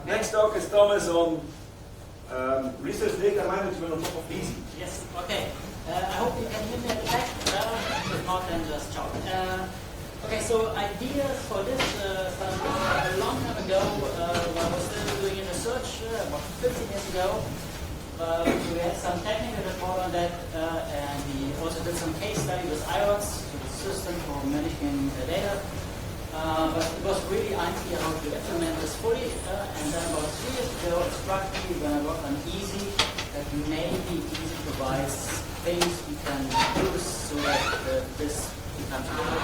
Next talk is Thomas on research data management on top of EASY. Yes, okay. I hope you can hear me at the back. If not, then just shout. Okay, so ideas for this started a long time ago when I was still doing research, about 15 years ago. We had some technical report on that, and we also did some case study with IOTS, so the system for managing the data. But it was really unclear how to implement this fully. And then about 3 years ago, it struck me when I worked on EASY that maybe EASY provides things we can use so that this becomes good.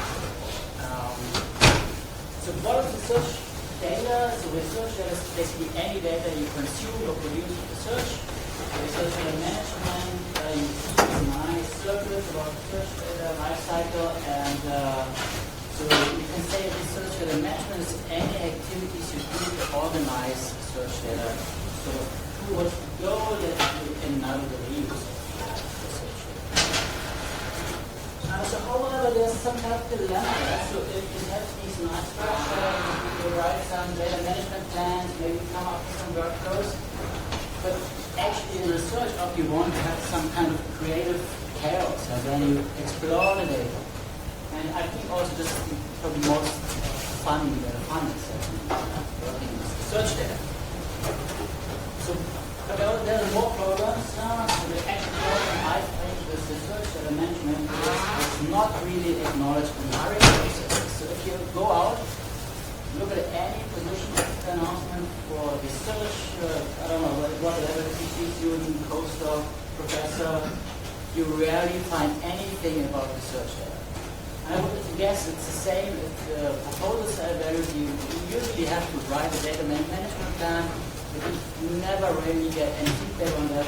So what is research data? So research data is basically any data you consume or produce with research. Research data management, you see these nice circles about research data lifecycle, and so you can say research data management is any activities you do to organize research data. So towards the goal that you can now reuse research data. So however, there's some kind of dilemma. So if you have these nice structures, you write some data management plans, maybe come up with some workflows, but actually in research you want to have some kind of creative chaos, and then you explore the data. And I think also this is probably most fun working with research data. So but there are more problems. So the actual problem I think with research data management is not really acknowledged in hiring processes. So if you go out, look at any position announcement for research, I don't know, whatever PhD student, postdoc, professor, you rarely find anything about research data. I would guess it's the same if the proposals are valued. You usually have to write a data management plan, but you never really get any feedback on that.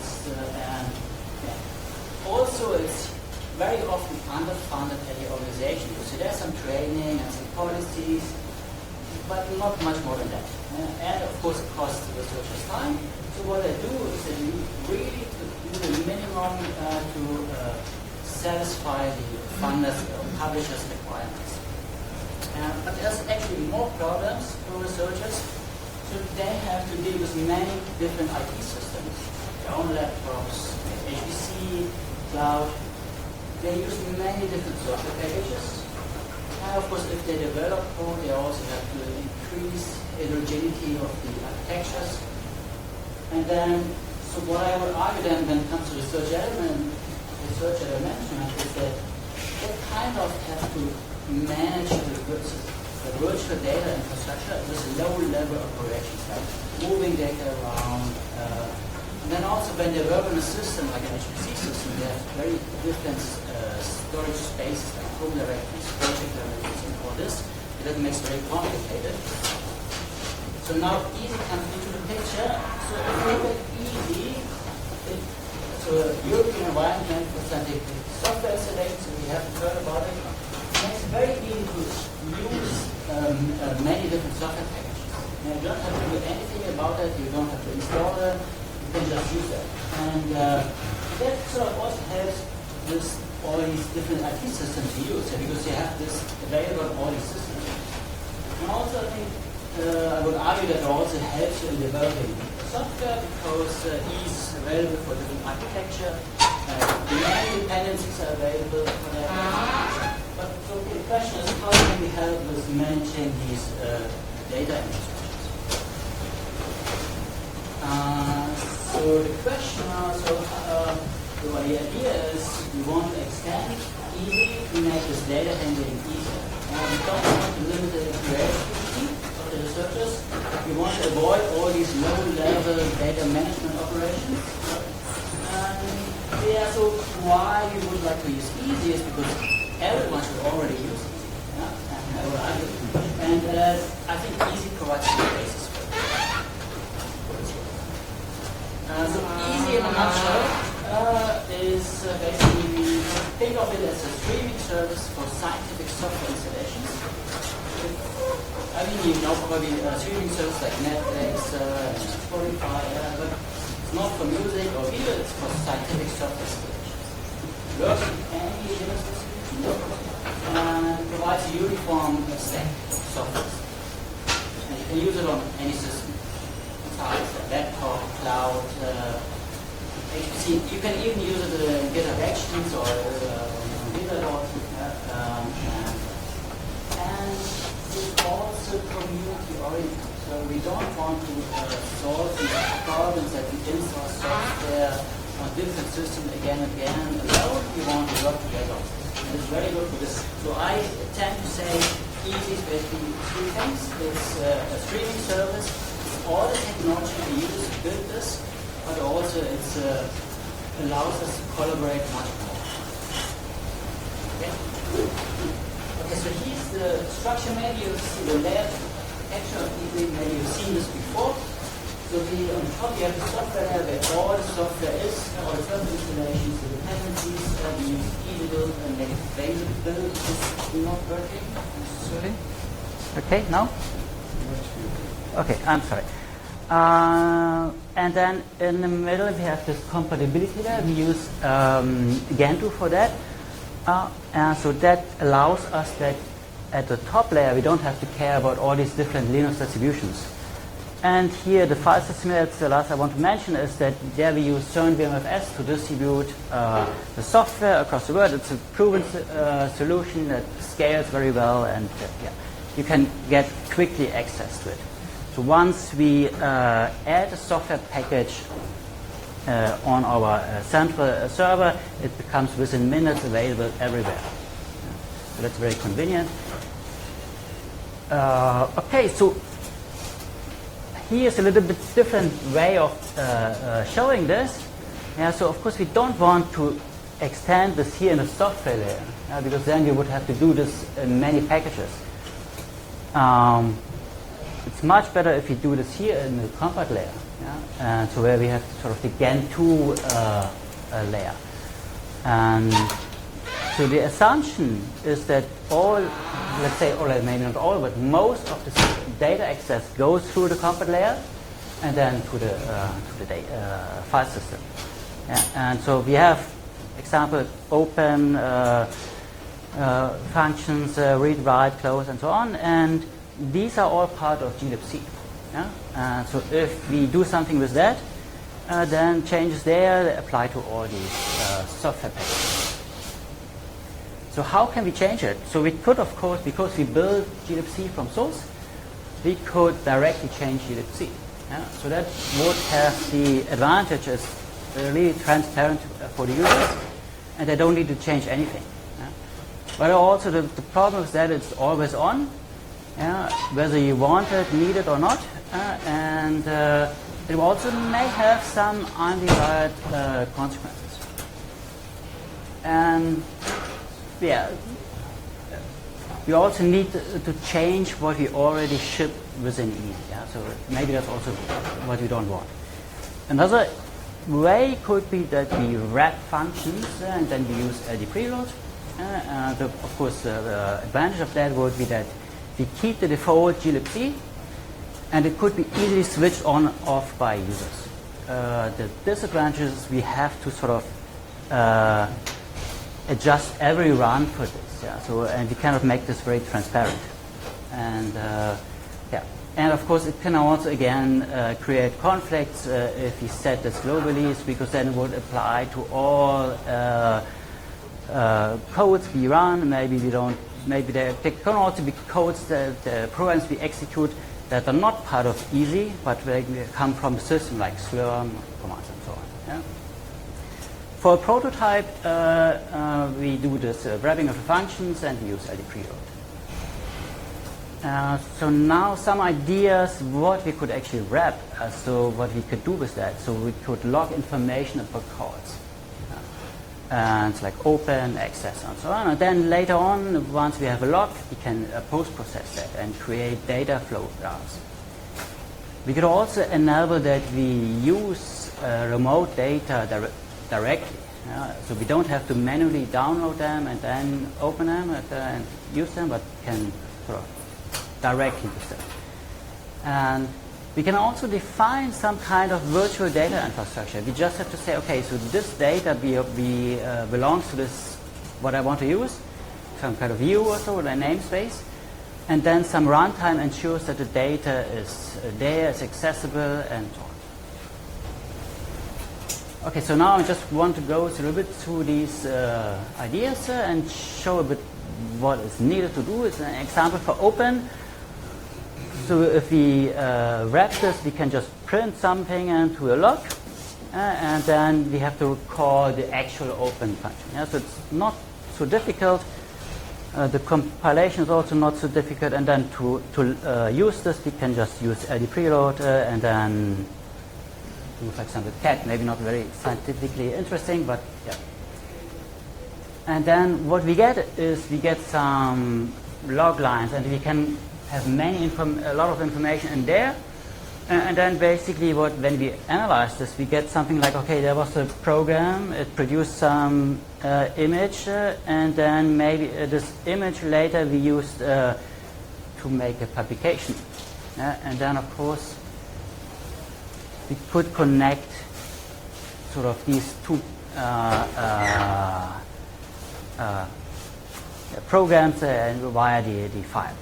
Also, it's very often underfunded at the organization. So there's some training and some policies, but not much more than that. And of course, it costs the researchers time. So what I do is that you really do the minimum to satisfy the funders' or publishers' requirements. But there's actually more problems for researchers. So they have to deal with many different IT systems, their own laptops, HPC, cloud. They use many different software packages. And of course, if they develop code, they also have to increase heterogeneity of the architectures. And then, so what I would argue then when it comes to research data management is that they kind of have to manage the virtual data infrastructure with low-level operations, like moving data around. And then also when they work on a system like an HPC system, they have very different storage spaces like home directories, project directories, and all this. That makes it very complicated. So now EASY comes into the picture. So if you look at EASY, so European Environment for Scientific Software Installation, so we haven't heard about it. And it's very easy to use many different software packages. And you don't have to do anything about it, you don't have to install it, you can just use it. And that sort of also helps with all these different IT systems you use, because you have this available on all these systems. And also I think I would argue that it also helps you in developing software because EASY is available for different architecture. Many dependencies are available for that. But so the question is, how can we help with managing these data infrastructures? So the question, the idea is we want to extend EASY to make this data handling easier. And we don't want to limit the creativity of the researchers. We want to avoid all these low-level data management operations. And so why we would like to use EASY is because everyone should already use EASY. And I think EASY provides the basis for it. So EASY in a nutshell is basically, we think of it as a streaming service for scientific software installations. I mean, you know probably streaming services like Netflix, Spotify, but it's not for music or video, it's for scientific software installations. It works with any Linux distribution and provides a uniform stack of software. And you You can use it on any system. Besides laptop, cloud, HPC. You can even use it in GitHub Actions or GitHub. And it's also community oriented. So we don't want to solve these problems that we install software on different systems again and again alone. We want to work together. And it's very good for this. So I tend to say easy is basically three things. It's a streaming service. It's all the technology we use to build this, but also it allows us to collaborate much more. Okay? Okay, so here's the structure. Maybe you see the layer texture of easy. Maybe you've seen this before. So on top you have the software layer where all the software is, all the software installations, the dependencies, we use EasyBuild and negative build is not working. Sorry. Okay, now? Okay, I'm sorry. And then in the middle we have this compatibility layer. We use Gentoo for that. So that allows us that at the top layer we don't have to care about all these different Linux distributions. And here the file system, that's the last I want to mention, is that there we use CERN VMFS to distribute the software across the world. It's a proven solution that scales very well, and you can get quickly access to it. So once we add a software package on our central server, it becomes within minutes available everywhere. So that's very convenient. Okay, so here's a little bit different way of showing this. So of course we don't want to extend this here in the software layer, because then you would have to do this in many packages. It's much better if you do this here in the compat layer, so where we have sort of the Gentoo layer. And so the assumption is that all, let's say, or maybe not all, but most of the data access goes through the compat layer and then to the file system. And so we have, example, open functions, read, write, close, and so on, and these are all part of glibc. So if we do something with that, then changes there they apply to all these software packages. So how can we change it? So we could, of course, because we build glibc from source, we could directly change glibc. So that would have the advantage is really transparent for the users, and they don't need to change anything. But also the problem is that it's always on, whether you want it, need it or not, and it also may have some undesired consequences. And we also need to change what we already ship within Easy. So maybe that's also what we don't want. Another way could be that we wrap functions and then we use LD preload. Of course, the advantage of that would be that we keep the default glibc, and it could be easily switched on off by users. The disadvantage is we have to sort of adjust every run for this. And we cannot make this very transparent. And and of course it can also again create conflicts if we set this globally, because then it would apply to all codes we run. Maybe we don't. Maybe there can also be codes that programs we execute that are not part of Easy, but they come from the system like Slurm, commands, and so on. For a prototype, we do this wrapping of the functions and we use LD preload. So now some ideas what we could actually wrap, so what we could do with that. So we could log information about calls. And it's like open, access, and so on. And then later on, once we have a log, we can post-process that and create data flow graphs. We could also enable that we use remote data directly. So we don't have to manually download them and then open them and use them, but can sort of directly use them. And we can also define some kind of virtual data infrastructure. We just have to say, okay, so this data belongs to this, what I want to use, some kind of view or so, or a namespace. And then some runtime ensures that the data is there, is accessible, and so on. Okay, so now I just want to go through a bit through these ideas and show a bit what is needed to do. It's an example for open. So if we wrap this, we can just print something into a log, and then we have to call the actual open function. Yeah? So it's not so difficult. The compilation is also not so difficult, and then to use this, we can just use LD preload and then do, for example, cat. Maybe not very scientifically interesting, but yeah. And then what we get is we get some log lines, and we can have a lot of information in there. And then basically when we analyze this, we get something like, okay, there was a program, it produced some image, and then maybe this image later we used to make a publication. And then, of course, we could connect sort of these two programs via the files.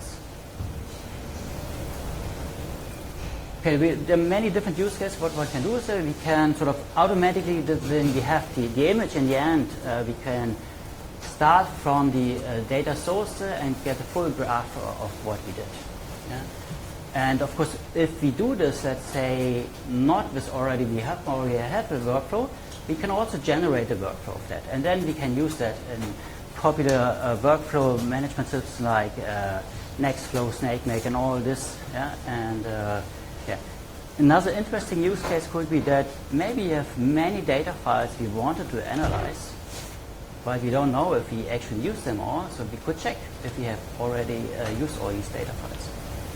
Okay, there are many different use cases. What one can do is we can sort of automatically, when we have the image in the end, we can start from the data source and get a full graph of what we did. Yeah? And of course, if we do this, let's say, not with already have a workflow, we can also generate a workflow of that. And then we can use that in popular workflow management systems like Nextflow, SnakeMake, and all this. Yeah? And yeah. Another interesting use case could be that maybe you have many data files we wanted to analyze, but we don't know if we actually use them all, so we could check if we have already used all these data files.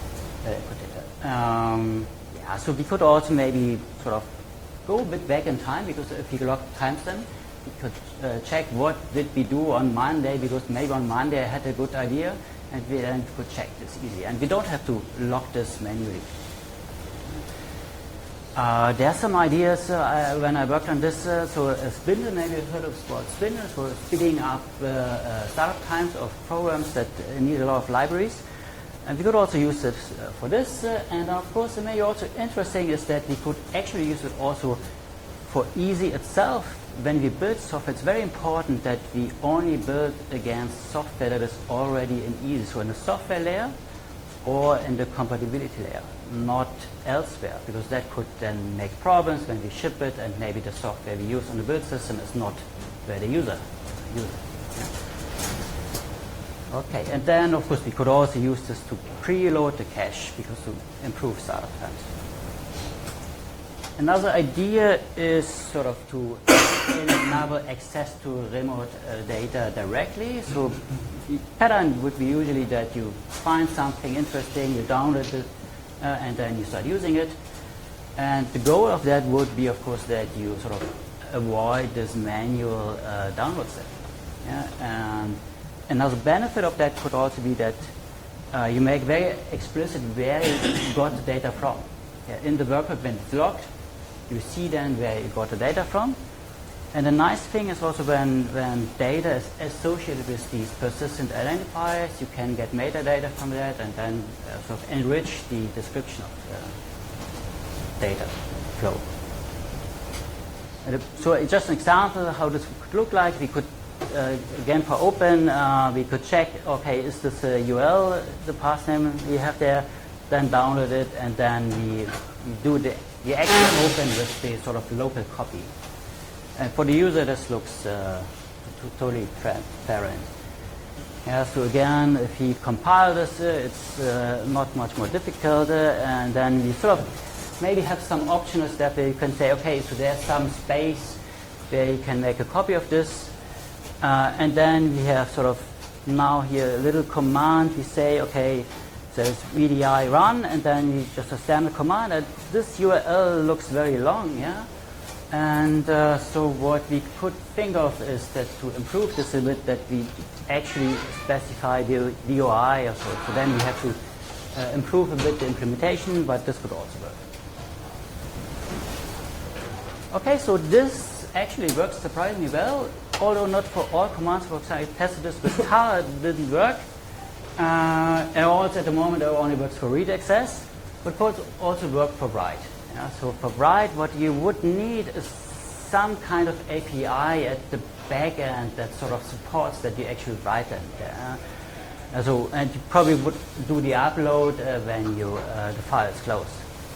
Yeah, so we could also maybe sort of go a bit back in time, because if we log timestamp, we could check what did we do on Monday, because maybe on Monday I had a good idea, and we then could check this easily. And we don't have to log this manually. There are some ideas when I worked on this. So Spindle, maybe you've heard of Spindle, for speeding up startup times of programs that need a lot of libraries. And we could also use it for this. And of course, maybe also interesting is that we could actually use it also for Easy itself. When we build software, it's very important that we only build against software that is already in Easy. So in the software layer or in the compatibility layer, not elsewhere, because that could then make problems when we ship it, and maybe the software we use on the build system is not where the user. Yeah. Okay, and then of course we could also use this to preload the cache, because to improve startup times. Another idea is sort of to enable access to remote data directly. So the pattern would be usually that you find something interesting, you download it, and then you start using it. And the goal of that would be, of course, that you sort of avoid this manual download step. Yeah? And another benefit of that could also be that you make very explicit where you got the data from. Yeah? In the workload, when it's logged, you see then where you got the data from. And the nice thing is also when data is associated with these persistent identifiers, you can get metadata from that and then sort of enrich the description of the data flow. So it's just an example of how this could look like. We could, again for open, we could check, okay, is this a UL, the path name we have there, then download it, and then we do the actual open with the sort of local copy. And for the user, this looks totally transparent. Yeah, so again, if we compile this, it's not much more difficult. And then we sort of maybe have some optional step where you can say, okay, so there's some space where you can make a copy of this. And then we have sort of now here a little command. We say, okay, there's VDI run, and then we just a standard command. And this URL looks very long, yeah? And so what we could think of is that to improve this a bit, that we actually specify the DOI or so. So then we have to improve a bit the implementation, but this could also work. Okay, so this actually works surprisingly well, although not for all commands. For example, I tested this with Tara, it didn't work. And also at the moment it only works for read access, but it also works for write. Yeah? So for write, what you would need is some kind of API at the back end that sort of supports that you actually write them. Yeah? And you probably would do the upload when the file is closed.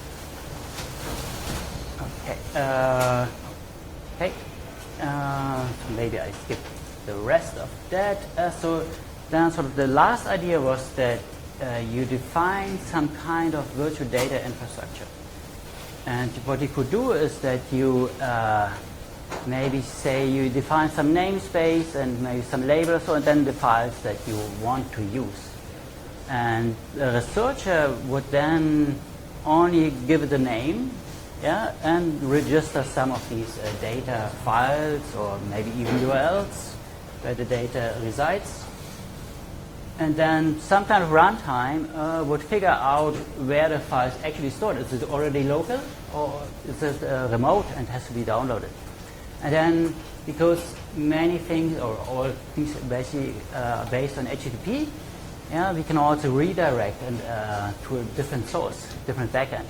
Okay. So maybe I skip the rest of that. So then sort of the last idea was that you define some kind of virtual data infrastructure. And what you could do is that you maybe say you define some namespace and maybe some labels, and then the files that you want to use. And the researcher would then only give it a name, yeah, and register some of these data files or maybe even URLs where the data resides. And then some kind of runtime would figure out where the file is actually stored. Is it already local or is it remote and has to be downloaded? And then, because many things or all things basically based on HTTP, yeah, we can also redirect and, to a different source, different backend.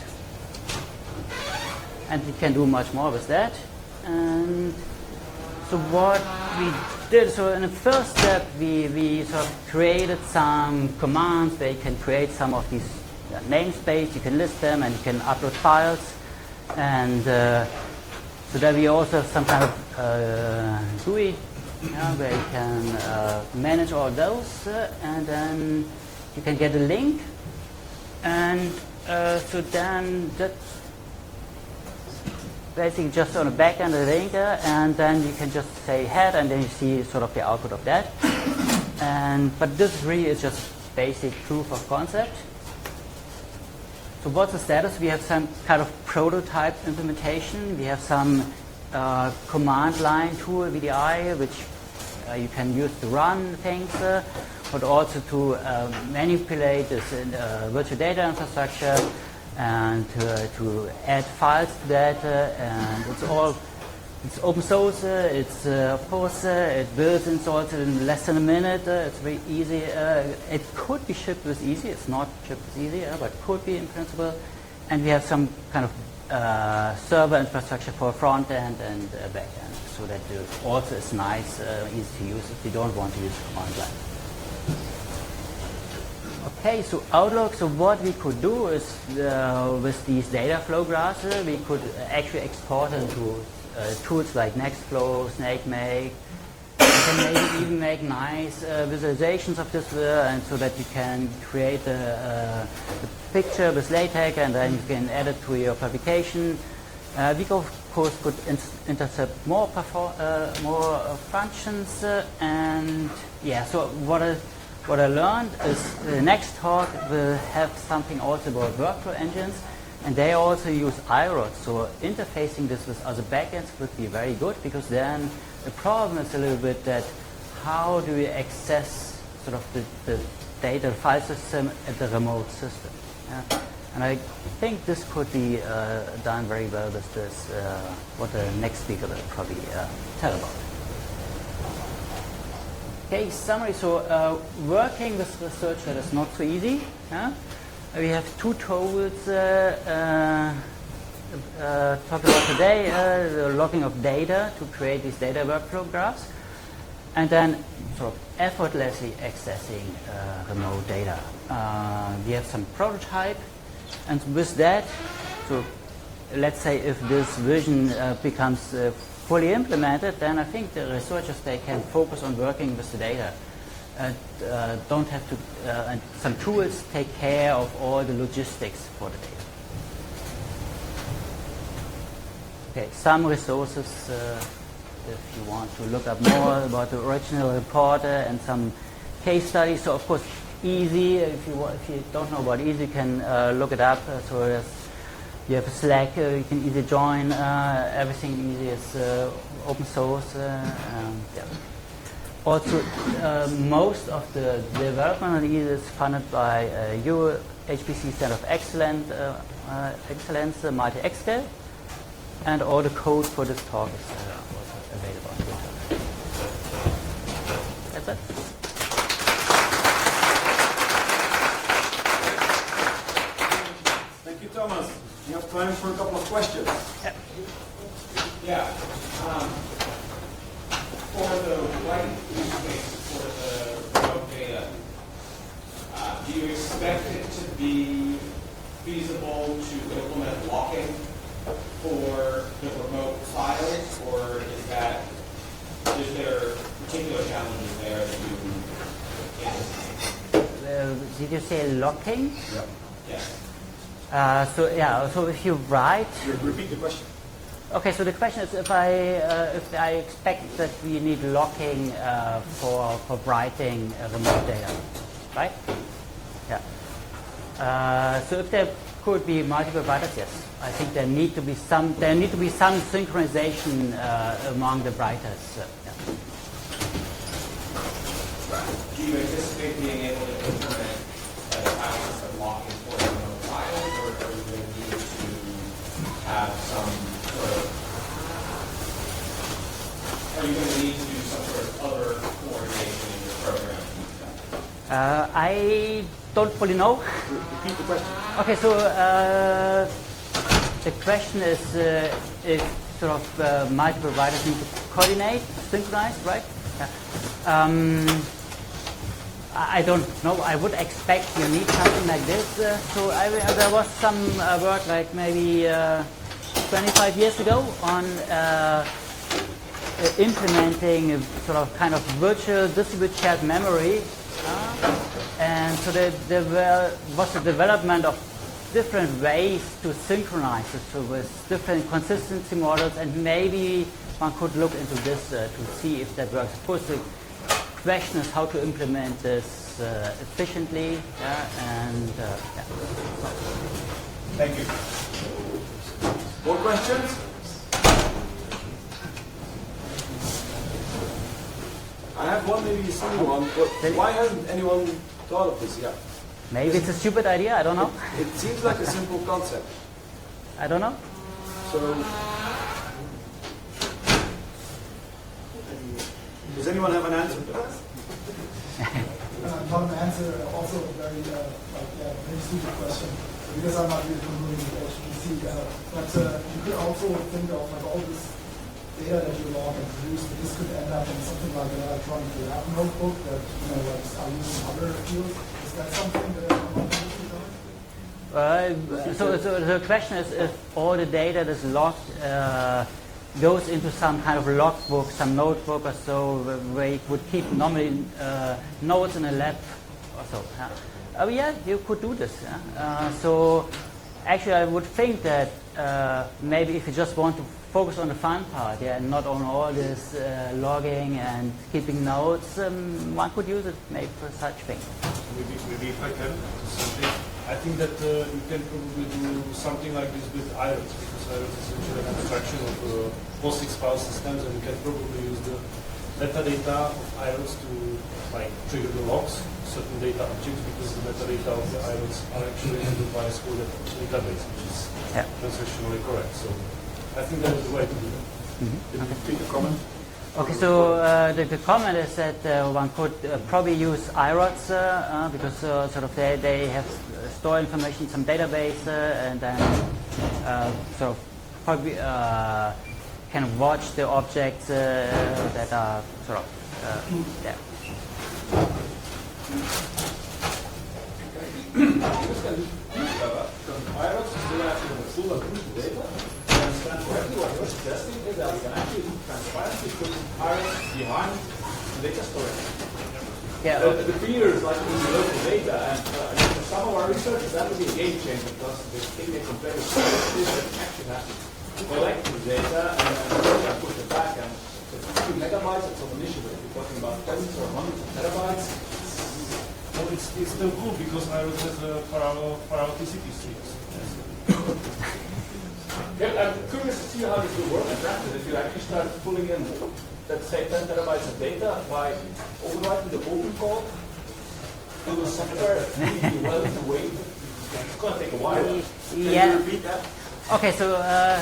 And we can do much more with that. And so what we did, so in the first step, we sort of created some commands where you can create some of these namespace, you can list them, and you can upload files. And so that we also have some kind of GUI where you can manage all those, and then you can get a link. And so then that's basically just on the back end of the link, and then you can just say head, and then you see sort of the output of that. But this really is just basic proof of concept. So what's the status? We have some kind of prototype implementation. We have some command line tool, VDI, which you can use to run things, but also to manipulate this virtual data infrastructure and to add files to that. And it's open source. It's of course it builds and installs in less than a minute. It's very easy. It could be shipped with easy. It's not shipped with easy, but could be in principle. And we have some kind of server infrastructure for front end and back end, so that also is nice, easy to use if you don't want to use command line. Okay, so Outlook. So what we could do is with these data flow graphs, we could actually export into tools like Nextflow, SnakeMake. You can maybe even make nice visualizations of this, and so that you can create the picture with LaTeX, and then you can add it to your publication. We of course could intercept more functions, and yeah. So what I learned is the next talk will have something also about workflow engines. And they also use iRODS, so interfacing this with other backends would be very good, because then the problem is a little bit that how do we access sort of the data file system at the remote system. And I think this could be done very well with this, what the next speaker will probably tell about. Okay, summary. So working with research that is not so easy. We have two tools talked about today, the logging of data to create these data workflow graphs, and then sort of effortlessly accessing remote data. We have some prototype, and with that, so let's say if this vision becomes fully implemented, then I think the researchers, they can focus on working with the data. Don't have to, and some tools take care of all the logistics for the data. Okay, some resources, if you want to look up more about the original report and some case studies. So of course, Easy. If you don't know about Easy, you can look it up. So you have a Slack, you can easily join. Everything Easy is open source. Yeah. Also, most of the development on Easy is funded by HPC Center of Excellence, Multi-Xscale, and all the code for this talk is also available on GitHub. That's it. time for a couple of questions. Yeah. For the right use case for the remote data, do you expect it to be feasible to implement locking for the remote files, or is there particular challenges there that you anticipate? Did you say locking? Yeah. Yes. So if you write. Repeat the question. Okay, so the question is if I expect that we need locking for writing remote data, right? Yeah. So if there could be multiple writers, yes, I think there need to be some synchronization among the writers. Yeah. Do you anticipate being able to implement a process of locking for remote files, or are you going to need to have some sort of, are you going to need to do some sort of other coordination in your program? I don't fully know. Repeat the question. Okay, so the question is if sort of multiple writers need to coordinate, synchronize, right? Yeah. I don't know. I would expect you need something like this. So there was some work like maybe 25 years ago on implementing a sort of kind of virtual distributed shared memory. And so there was a development of different ways to synchronize it, so with different consistency models, and maybe one could look into this to see if that works. Of course, the question is how to implement this efficiently, and yeah. Thank you. More questions? I have one, maybe a silly one, but why hasn't anyone thought of this yet? Maybe it's a stupid idea, I don't know. It seems like a simple concept. I don't know. So, does anyone have an answer to that? Not an answer, also a very stupid question, because I'm not really familiar with HPC. But you could also think of like all this data that you log and produce, but this could end up in something like an electronic lab notebook that are used in other fields. Is that something that so the question is if all the data that's logged goes into some kind of logbook, some notebook or so, where you would keep normally notes in a lab or so. Yeah, you could do this. Yeah? So actually I would think that maybe if you just want to focus on the fun part, yeah, and not on all this logging and keeping notes, one could use it maybe for such things. Maybe if I can, something. I think that you can probably do something like this with IROTS, because IROTS is essentially an abstraction of POSIX file systems, and you can probably use the metadata of IROTS to trigger the logs, certain data objects, because the metadata of the IROTS are actually handled by a school database, which is transactionally correct. So I think that is the way to do it. Can you repeat the comment? Okay, so the comment is that one could probably use IROTS because sort of they have store information in some database and then sort of probably can watch the objects that are sort of yeah. IROTS is still actually the full approved data. Correctly, what you're suggesting is that we can actually transparently put IROTS behind data storage. Yeah. The feeders like in the local data, and for some of our researchers that would be a game changer, because the thing they compare is that you actually have to collect the data and push it back. And so 2 megabytes, it's an issue. If you're talking about tens or hundreds of terabytes. Well, it's still cool because IROTS has parallel TCP streams. I'm curious to see how this will work in practice. If you actually start pulling in, let's say, 10 terabytes of data by overwriting the open code to the software, really well to wait. It's going to take a while. Can you repeat that? Okay, so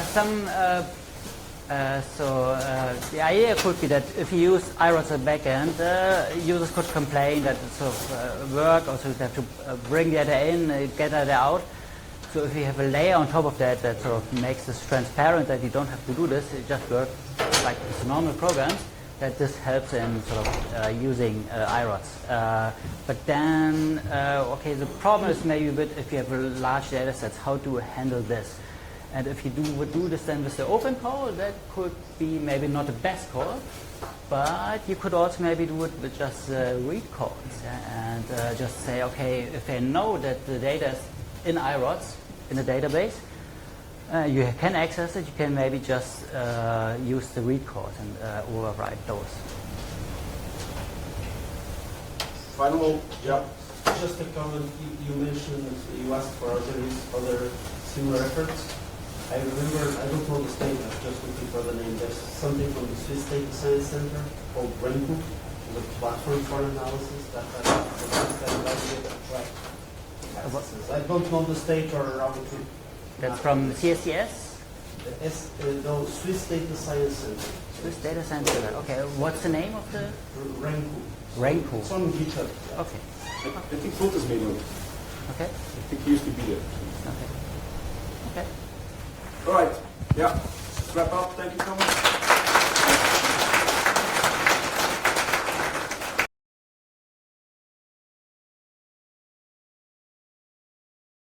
the idea could be that if you use IROTS as a backend, users could complain that it's sort of work, also you have to bring data in, get data out. So if you have a layer on top of that that sort of makes this transparent, that you don't have to do this, it just works like with normal programs, that this helps in sort of using iRODS. But then, okay, the problem is maybe a bit if you have large data sets, how to handle this. And if you would do this then with the open call, that could be maybe not the best call, but you could also maybe do it with just read calls, yeah? And just say, okay, if I know that the data is in iRODS, in the database, you can access it, you can maybe just use the read calls and override those. Final, yeah. Just a comment, you mentioned, you asked for other similar efforts. I remember, I don't know the state, I was just looking for the name. There's something from the Swiss Data Science Center called Renku, the platform for analysis that I don't know the state or around the tree. That's from CSCS? No, Swiss Data Science Center. Swiss Data Science Center. Okay, what's the name of the? Renku. Renku. It's on GitHub. Yeah. Okay. I think Fulton's made of it. Okay. I think he used to be there. Okay. Okay. All right. Yeah. Let's wrap up. Thank you so much.